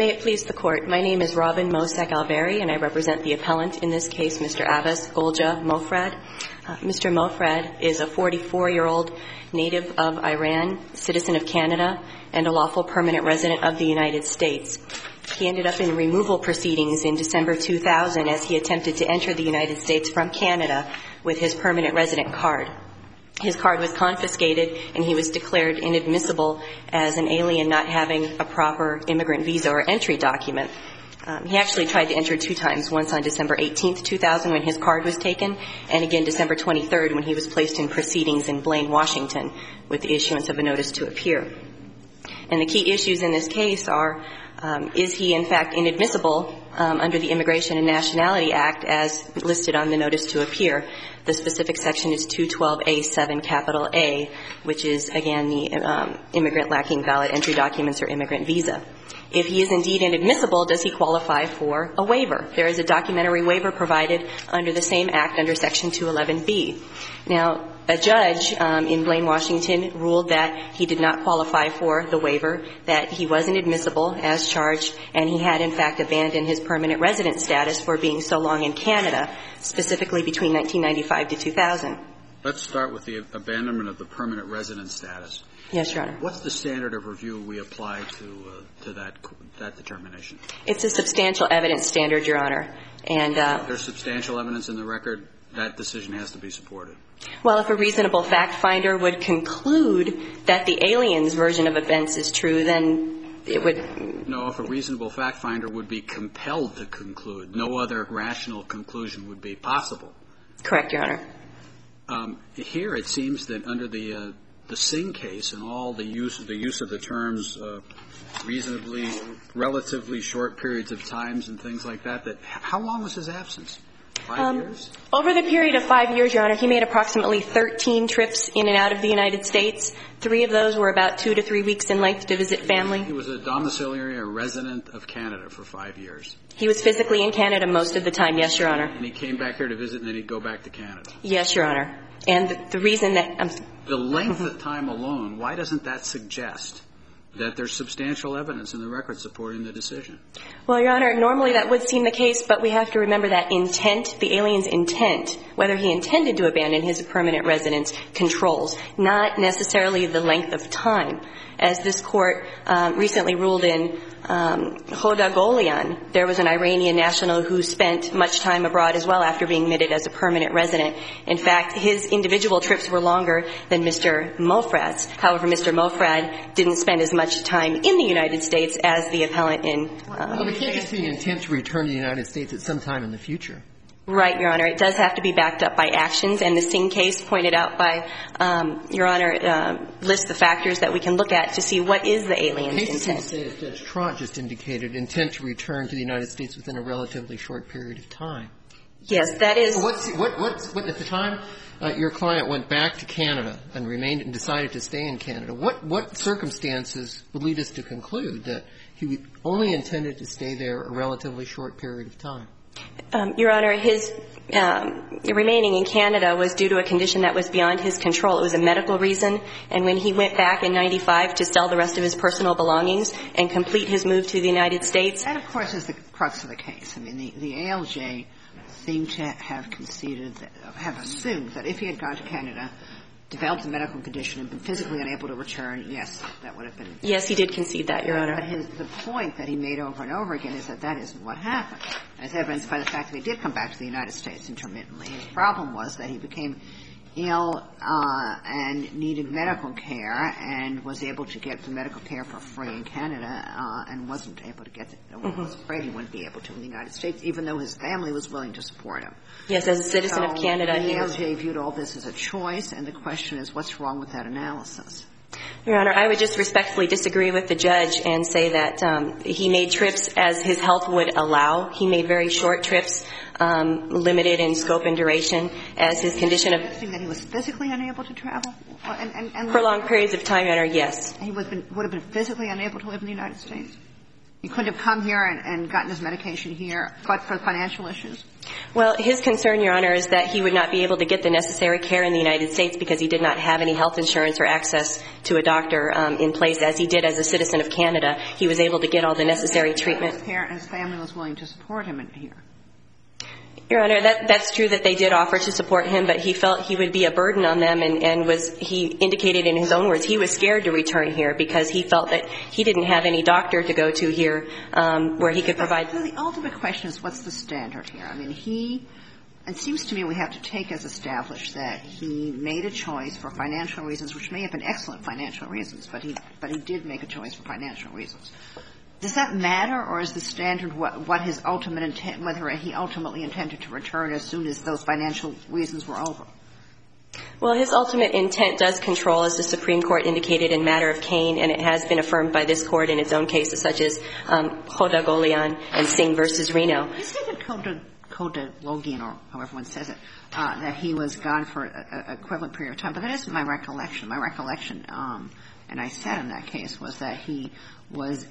May it please the Court, my name is Robin Mosak-Alveri, and I represent the appellant in this case, Mr. Abbas Golja Mofrad. Mr. Mofrad is a 44-year-old native of Iran, citizen of Canada, and a lawful permanent resident of the United States. He ended up in removal proceedings in December 2000 as he attempted to enter the United States from Canada with his permanent resident card. His card was confiscated, and he was declared inadmissible as an alien not having a proper immigrant visa or entry document. He actually tried to enter 2 times, once on December 18th, 2000 when his card was taken, and again December 23rd when he was placed in proceedings in Blaine, Washington with the issuance of a notice to appear. And the key issues in this case are, is he in fact inadmissible under the Immigration and Nationality Act as listed on the notice to appear? The specific section is 212A7 capital A, which is, again, the immigrant lacking valid entry documents or immigrant visa. If he is indeed inadmissible, does he qualify for a waiver? There is a documentary waiver provided under the same act under Section 211B. Now, a judge in Blaine, Washington, ruled that he did not qualify for the waiver, that he was inadmissible as charged, and he had, in fact, abandoned his permanent resident status for being so long in Canada, specifically between 1995 to 2000. Let's start with the abandonment of the permanent resident status. Yes, Your Honor. What's the standard of review we apply to that determination? It's a substantial evidence standard, Your Honor. And if there's substantial evidence in the record, that decision has to be supported. Well, if a reasonable fact finder would conclude that the alien's version of events is true, then it would. No, if a reasonable fact finder would be compelled to conclude, no other rational conclusion would be possible. Correct, Your Honor. Here it seems that under the Singh case and all the use of the terms reasonably, relatively short periods of times and things like that, how long was his absence? 5 years? Over the period of 5 years, Your Honor, he made approximately 13 trips in and out of the United States. 3 of those were about 2 to 3 weeks in length to visit family. He was a domiciliary or resident of Canada for 5 years. He was physically in Canada most of the time, yes, Your Honor. And he came back here to visit and then he'd go back to Canada. Yes, Your Honor. And the reason that the length of time alone, why doesn't that suggest that there's substantial evidence in the record supporting the decision? Well, Your Honor, normally that would seem the case, but we have to remember that intent, the alien's intent, whether he intended to abandon his permanent residence, controls, not necessarily the length of time. As this Court recently ruled in Hoda Golian, there was an Iranian national who spent much time abroad as well after being admitted as a permanent resident. In fact, his individual trips were longer than Mr. Mofrad's. However, Mr. Mofrad didn't spend as much time in the United States as the appellant in Well, it can't just be an intent to return to the United States at some time in the future. Right, Your Honor. It does have to be backed up by actions, and the Singh case pointed out by Your Honor lists the factors that we can look at to see what is the alien's intent. The case, as Judge Trott just indicated, intent to return to the United States within a relatively short period of time. Yes, that is. What at the time your client went back to Canada and remained and decided to stay in Canada, what circumstances would lead us to conclude that he only intended to stay there a relatively short period of time? Your Honor, his remaining in Canada was due to a condition that was beyond his control. It was a medical reason, and when he went back in 95 to sell the rest of his personal belongings and complete his move to the United States. That, of course, is the crux of the case. I mean, the ALJ seemed to have conceded, have assumed that if he had gone to Canada, developed a medical condition and been physically unable to return, yes, that would have been. Yes, he did concede that, Your Honor. But the point that he made over and over again is that that isn't what happened, as evidenced by the fact that he did come back to the United States intermittently. His problem was that he became ill and needed medical care and was able to get the medical care for free in Canada and wasn't able to get it. Was afraid he wouldn't be able to in the United States, even though his family was willing to support him. Yes, as a citizen of Canada. The ALJ viewed all this as a choice, and the question is, what's wrong with that analysis? Your Honor, I would just respectfully disagree with the judge and say that he made trips as his health would allow. He made very short trips, limited in scope and duration, as his condition of. That he was physically unable to travel? For long periods of time, Your Honor, yes. He would have been physically unable to live in the United States? He couldn't have come here and gotten his medication here, but for financial issues? Well, his concern, Your Honor, is that he would not be able to get the necessary care in the United States because he did not have any health insurance or access to a doctor in place, as he did as a citizen of Canada. He was able to get all the necessary treatment. His family was willing to support him here. Your Honor, that's true that they did offer to support him, but he felt he would be a burden on them, and he indicated in his own words he was scared to return here because he felt that he didn't have any doctor to go to here where he could provide. So the ultimate question is, what's the standard here? I mean, it seems to me we have to take as established that he made a choice for financial reasons, which may have been excellent financial reasons, but he did make a choice for financial reasons. Does that matter, or is the standard what his ultimate intent, whether he ultimately intended to return as soon as those financial reasons were over? Well, his ultimate intent does control, as the Supreme Court indicated in matter of Kane, and it has been affirmed by this Court in its own cases, such as Khoda-Golian and Singh versus Reno. You say that Khoda-Golian, or however one says it, that he was gone for an equivalent period of time, but that isn't my recollection. My recollection, and I said in that case, was that he was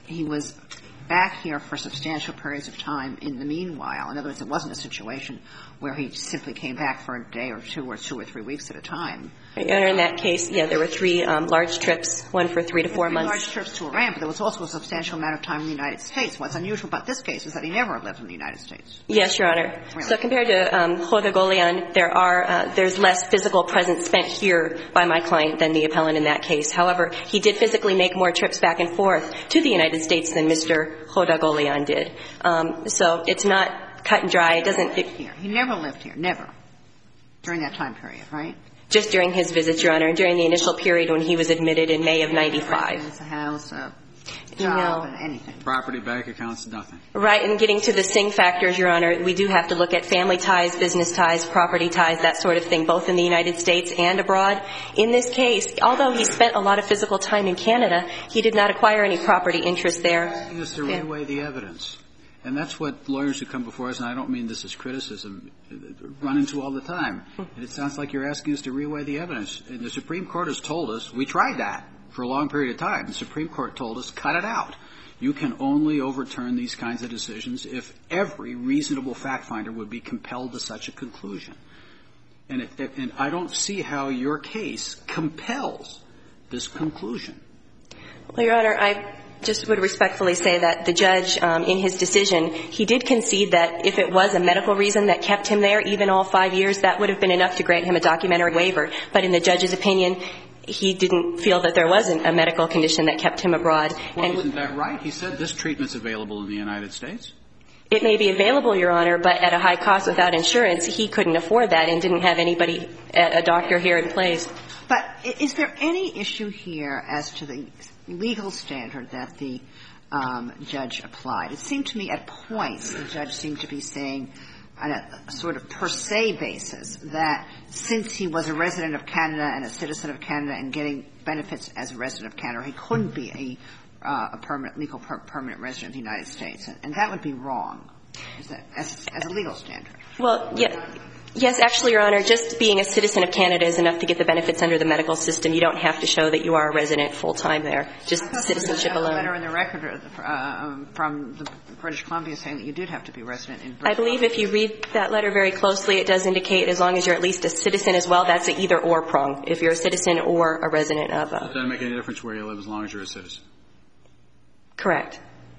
back here for substantial periods of time in the meanwhile. In other words, it wasn't a situation where he simply came back for a day or 2 or 3 weeks at a time. In that case, yeah, there were 3 large trips, one for 3 to 4 months. 3 large trips to Iran, but there was also a substantial amount of time in the United States. What's unusual about this case is that he never lived in the United States. Yes, Your Honor. Really? So compared to Khoda-Golian, there's less physical presence spent here by my client than the appellant in that case. However, he did physically make more trips back and forth to the United States than Mr. Khoda-Golian did. So it's not cut and dry. It doesn't. He never lived here, never, during that time period, right? Just during his visit, Your Honor, and during the initial period when he was admitted in May of 95. A house, a job, anything. Property, bank accounts, nothing. Right, and getting to the Singh factors, Your Honor, we do have to look at family ties, business ties, property ties, that sort of thing, both in the United States and abroad. In this case, although he spent a lot of physical time in Canada, he did not acquire any property interest there. Asking us to reweigh the evidence. And that's what lawyers who come before us, and I don't mean this as criticism, run into all the time. And it sounds like you're asking us to reweigh the evidence. And the Supreme Court has told us, we tried that for a long period of time. The Supreme Court told us, cut it out. You can only overturn these kinds of decisions if every reasonable fact finder would be compelled to such a conclusion. And I don't see how your case compels this conclusion. Well, Your Honor, I just would respectfully say that the judge, in his decision, he did concede that if it was a medical reason that kept him there, even all 5 years, that would have been enough to grant him a documentary waiver. But in the judge's opinion, he didn't feel that there wasn't a medical condition that kept him abroad. Well, isn't that right? He said this treatment's available in the United States. It may be available, Your Honor, but at a high cost without insurance. He couldn't afford that and didn't have anybody, a doctor here in place. But is there any issue here as to the legal standard that the judge applied? It seemed to me at points the judge seemed to be saying on a sort of per se basis that since he was a resident of Canada and a citizen of Canada and getting benefits as a resident of Canada, he couldn't be a permanent resident of the United States. And that would be wrong as a legal standard. Well, yes, actually, Your Honor, just being a citizen of Canada is enough to get the benefits under the medical system. You don't have to show that you are a resident full-time there, just citizenship alone. A letter in the record from the British Columbia saying that you did have to be resident in British I believe if you read that letter very closely, it does indicate as long as you're at least a citizen as well, that's an either-or prong, if you're a citizen or a resident of a... It doesn't make any difference where you live as long as you're a citizen. Correct.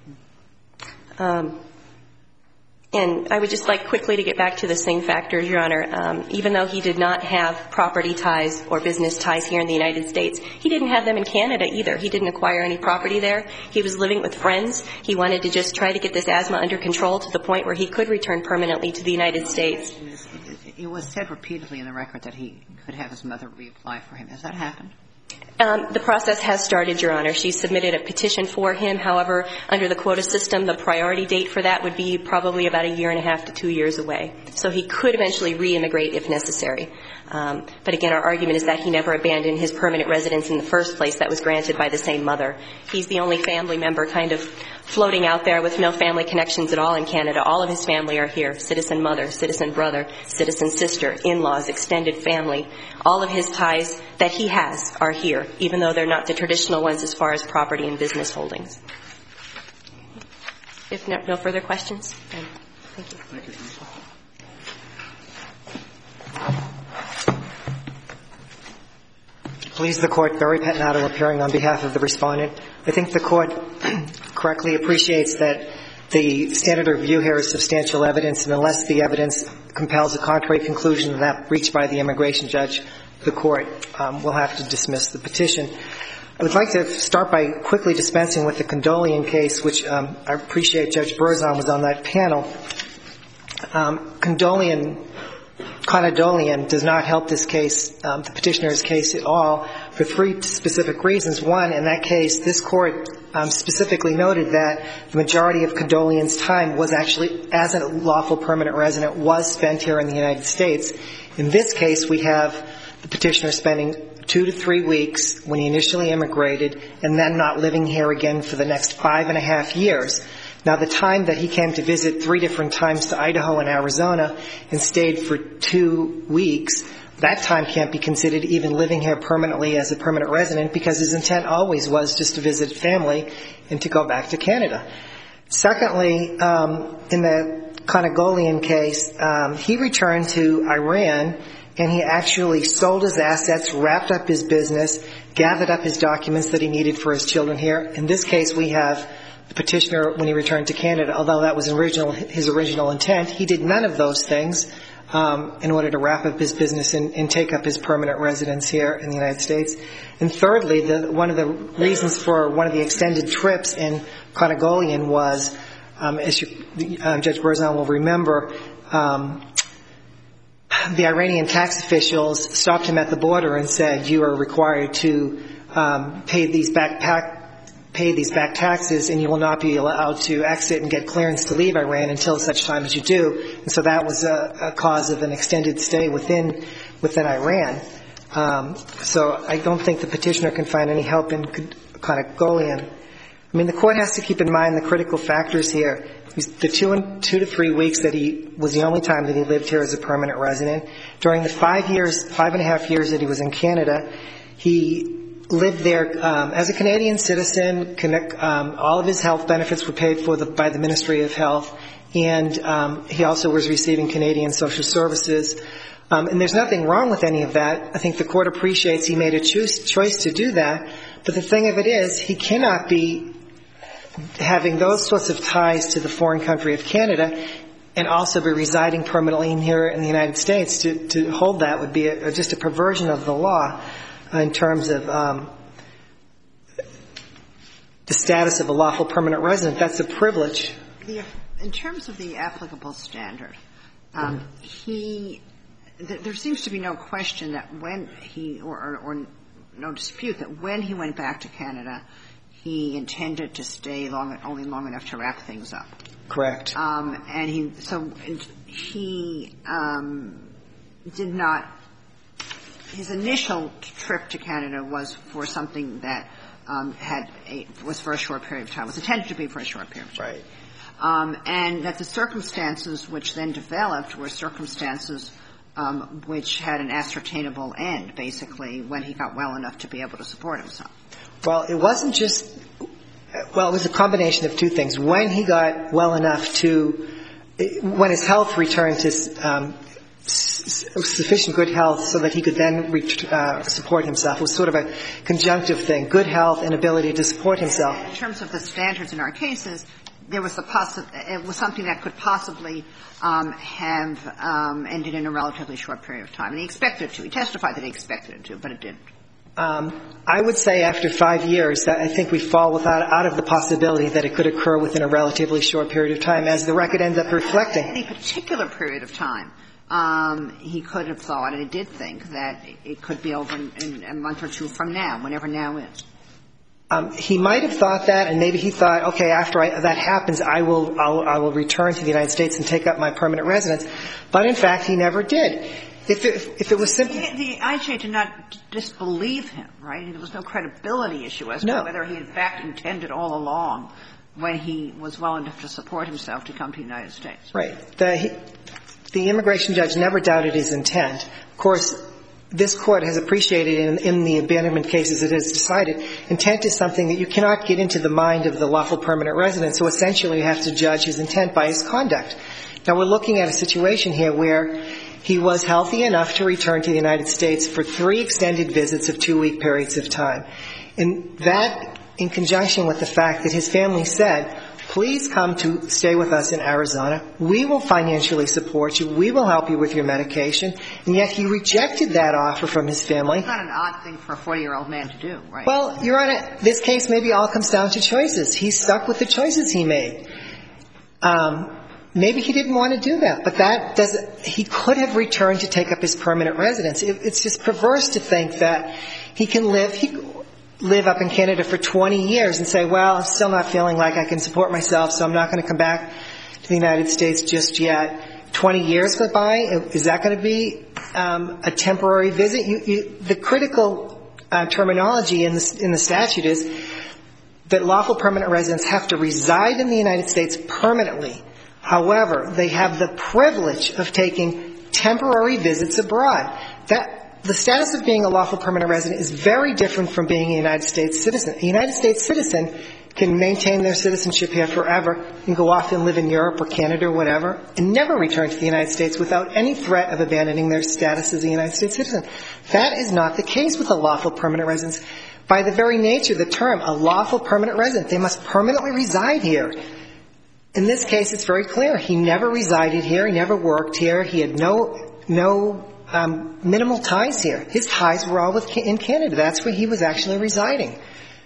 And I would just like quickly to get back to the Singh factors, Your Honor. Even though he did not have property ties or business ties here in the United States, he didn't have them in Canada either. He didn't acquire any property there. He was living with friends. He wanted to just try to get this asthma under control to the point where he could return permanently to the United States. It was said repeatedly in the record that he could have his mother reapply for him. Has that happened? The process has started, Your Honor. She submitted a petition for him. However, under the quota system, the priority date for that would be probably about 1.5 to 2 years away. So he could eventually re-immigrate if necessary. But again, our argument is that he never abandoned his permanent residence in the first place that was granted by the same mother. He's the only family member kind of floating out there with no family connections at all in Canada. All of his family are here. Citizen mother, citizen brother, citizen sister, in-laws, extended family. All of his ties that he has are here, even though they're not the traditional ones as far as property and business holdings. If no further questions, then thank you. Thank you, counsel. Please, the Court, Barry Pettinato appearing on behalf of the Respondent. I think the Court correctly appreciates that the standard of review here is substantial evidence, and unless the evidence compels a contrary conclusion than that reached by the immigration judge, the Court will have to dismiss the petition. I would like to start by quickly dispensing with the Condolian case, which I appreciate Judge Berzon was on that panel. Conadolian does not help this case, the petitioner's case at all, for three specific reasons. One, in that case, this Court specifically noted that the majority of Condolian's time was actually, as a lawful permanent resident, was spent here in the United States. In this case, we have the petitioner spending 2 to 3 weeks when he initially immigrated and then not living here again for the next 5.5 years. Now, the time that he came to visit 3 different times to Idaho and Arizona and stayed for 2 weeks, that time can't be considered even living here permanently as a permanent resident because his intent always was just to visit family and to go back to Canada. Secondly, in the Conagolian case, he returned to Iran and he actually sold his assets, wrapped up his business, gathered up his documents that he needed for his children here. In this case, we have the petitioner, when he returned to Canada, although that was his original intent, he did none of those things in order to wrap up his business and take up his permanent residence here in the United States. And thirdly, one of the reasons for one of the extended trips in Conagolian was, as Judge Berzon will remember, the Iranian tax officials stopped him at the border and said, you are required to pay these back taxes and you will not be allowed to exit and get clearance to leave Iran until such time as you do. And so that was a cause of an extended stay within Iran. So I don't think the petitioner can find any help in Conagolian. I mean, the Court has to keep in mind the critical factors here. The 2 to 3 weeks that he was the only time that he lived here as a permanent resident. During the 5.5 years that he was in Canada, he lived there as a Canadian citizen. All of his health benefits were paid for by the Ministry of Health, and he also was receiving Canadian social services. And there's nothing wrong with any of that. I think the Court appreciates he made a choice to do that. But the thing of it is, he cannot be having those sorts of ties to the foreign country of Canada and also be residing permanently here in the United States. To hold that would be just a perversion of the law in terms of the status of a lawful permanent resident. That's a privilege. In terms of the applicable standard, there seems to be no question that when he or no dispute that when he went back to Canada, he intended to stay only long enough to wrap things up. Correct. And he did not. His initial trip to Canada was for something that was for a short period of time. Was intended to be for a short period of time. Right. And that the circumstances which then developed were circumstances which had an ascertainable end, basically, when he got well enough to be able to support himself. Well, it wasn't just – well, it was a combination of two things. When he got well enough to – when his health returned to sufficient good health so that he could then support himself, it was sort of a conjunctive thing, good health and ability to support himself. In terms of the standards in our cases, there was it was something that could possibly have ended in a relatively short period of time. And he expected it to. He testified that he expected it to, but it didn't. I would say after 5 years, I think we fall out of the possibility that it could occur within a relatively short period of time, as the record ends up reflecting. Any particular period of time, he could have thought, and he did think, that it could be over in a month or two from now, whenever now is. He might have thought that, and maybe he thought, okay, after that happens, I will return to the United States and take up my permanent residence. But in fact, he never did. If it was simply the IJ did not disbelieve him, right? There was no credibility issue as to whether he in fact intended all along when he was well enough to support himself to come to the United States. Right. The immigration judge never doubted his intent. Of course, this Court has appreciated in the abandonment cases it has decided, intent is something that you cannot get into the mind of the lawful permanent resident, so essentially you have to judge his intent by his conduct. Now, we're looking at a situation here where he was healthy enough to return to the United States for 3 extended visits of 2-week periods of time. And that, in conjunction with the fact that his family said, please come to stay with us in Arizona. We will financially support you. We will help you with your medication. And yet he rejected that offer from his family. It's not an odd thing for a 40-year-old man to do, right? Well, Your Honor, this case maybe all comes down to choices. He's stuck with the choices he made. Maybe he didn't want to do that, but that doesn't – he could have returned to take up his permanent residence. It's just perverse to think that he can live up in Canada for 20 years and say, well, I'm still not feeling like I can support myself, so I'm not going to come back to the United States just yet. 20 years go by. Is that going to be a temporary visit? The critical terminology in the statute is that lawful permanent residents have to reside in the United States permanently. However, they have the privilege of taking temporary visits abroad. The status of being a lawful permanent resident is very different from being a United States citizen. A United States citizen can maintain their citizenship here forever and go off and live in Europe or Canada or whatever and never return to the United States without any threat of abandoning their status as a United States citizen. That is not the case with a lawful permanent resident. By the very nature of the term, a lawful permanent resident, they must permanently reside here. In this case, it's very clear. He never resided here. He never worked here. He had no minimal ties here. His ties were all in Canada. That's where he was actually residing.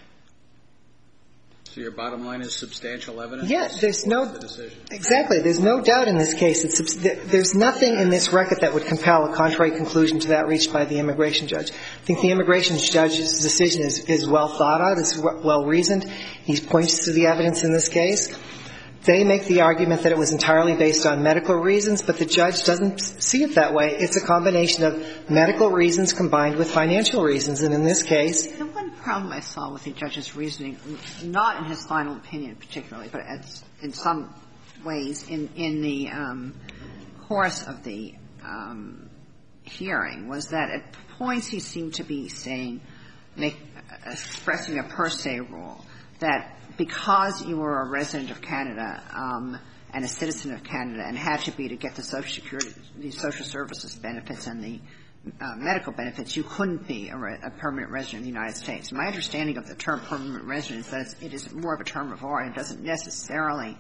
So your bottom line is substantial evidence? Yes. There's no the decision. Exactly. There's no doubt in this case. There's nothing in this record that would compel a contrary conclusion to that reached by the immigration judge. I think the immigration judge's decision is well thought out. It's well reasoned. He points to the evidence in this case. They make the argument that it was entirely based on medical reasons, but the judge doesn't see it that way. It's a combination of medical reasons combined with financial reasons. And in this case – The one problem I saw with the judge's reasoning, not in his final opinion particularly, but in some ways in the course of the hearing, was that at points he seemed to be saying – expressing a per se rule that because you were a resident of Canada and a citizen of Canada and had to be to get the Social Security, the social services benefits and the medical benefits, you couldn't be a permanent resident of the United States. My understanding of the term permanent resident is that it is more of a term of art and doesn't necessarily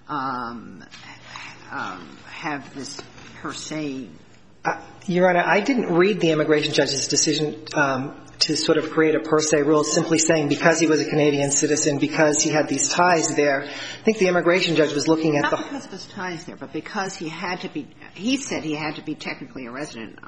have this per se. Your Honor, I didn't read the immigration judge's decision to sort of create a per se rule simply saying because he was a Canadian citizen, because he had these ties there. I think the immigration judge was looking at Not because of his ties there, but because he had to be – he said he had to be technically a resident.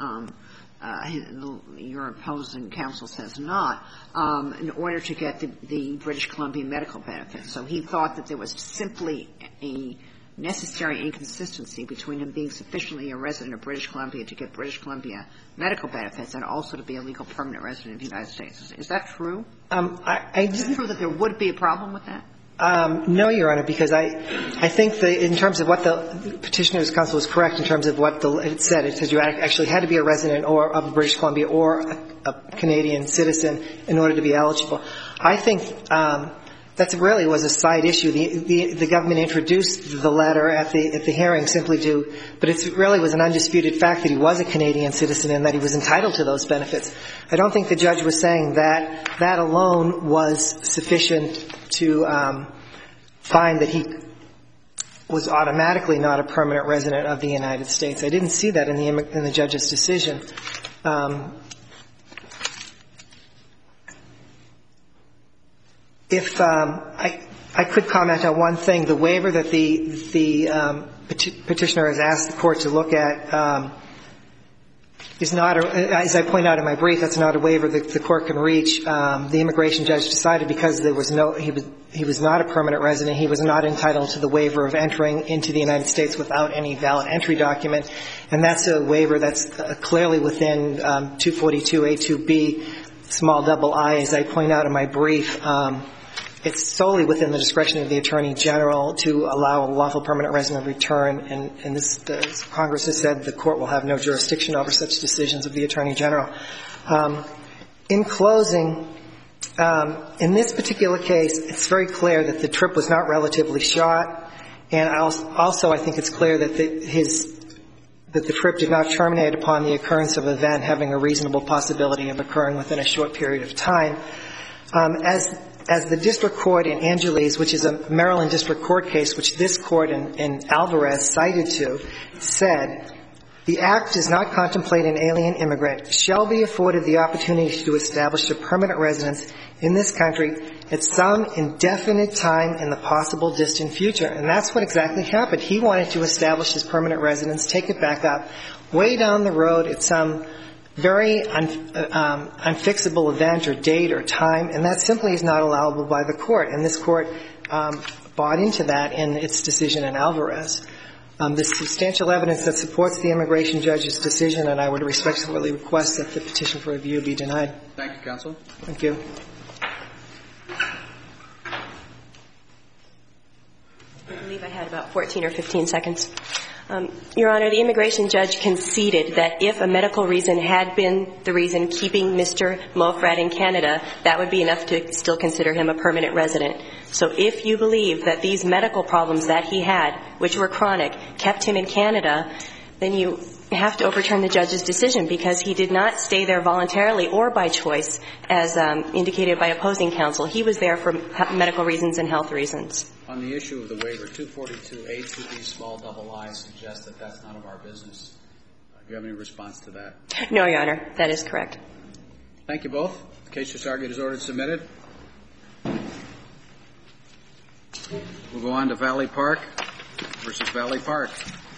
Your opposing counsel says not, in order to get the British Columbia medical benefits. So he thought that there was simply a necessary inconsistency between him being sufficiently a resident of British Columbia to get British Columbia medical benefits and also to be a legal permanent resident of the United States. Is that true? Is it true that there would be a problem with that? No, Your Honor, because I think in terms of what the Petitioner's counsel is correct in terms of what it said. It says you actually had to be a resident or of British Columbia or a Canadian citizen in order to be eligible. I think that really was a side issue. The government introduced the letter at the hearing simply to, but it really was an undisputed fact that he was a Canadian citizen and that he was entitled to those benefits. I don't think the judge was saying that that alone was sufficient to find that he was automatically not a permanent resident of the United States. I didn't see that in the judge's decision. If I could comment on one thing, the waiver that the Petitioner has asked the Court to look at is not, as I point out in my brief, that's not a waiver that the Court can reach. The immigration judge decided because there was he was not a permanent resident, he was not entitled to the waiver of entering into the United States without any valid entry document, and that's a waiver that's clearly within 242A2B, small double I, as I point out in my brief. it's solely within the discretion of the Attorney General to allow a lawful permanent resident return, and this Congress has said the Court will have no jurisdiction over such decisions of the Attorney General. In closing, in this particular case, it's very clear that the trip was not relatively short, and also I think it's clear that the trip did not terminate upon the occurrence of an event having a reasonable possibility of occurring within a short period of time. As the district court in Angeles, which is a Maryland district court case, which this court in Alvarez cited to, said, the Act does not contemplate an alien immigrant shall be afforded the opportunity to establish a permanent residence in this country at some indefinite time in the possible distant future. And that's what exactly happened. He wanted to establish his permanent residence, take it back up, way down the road at some very unfixable event or date or time, and that simply is not allowable by the Court. And this Court bought into that in its decision in Alvarez. There's substantial evidence that supports the immigration judge's decision, and I would respectfully request that the petition for review be denied. Thank you, counsel. Thank you. I believe I had about 14 or 15 seconds. Your Honor, the immigration judge conceded that if a medical reason had been the reason keeping Mr. Mofrad in Canada, that would be enough to still consider him a permanent resident. So if you believe that these medical problems that he had, which were chronic, kept him in Canada, then you have to overturn the judge's decision because he did not stay there voluntarily or by choice, as indicated by opposing counsel. He was there for medical reasons and health reasons. On the issue of the waiver, 242A2B small double I suggests that that's none of our business. Do you have any response to that? No, Your Honor. That is correct. Thank you both. The case just argued is ordered submitted. We'll go on to Valley Park versus Valley Park.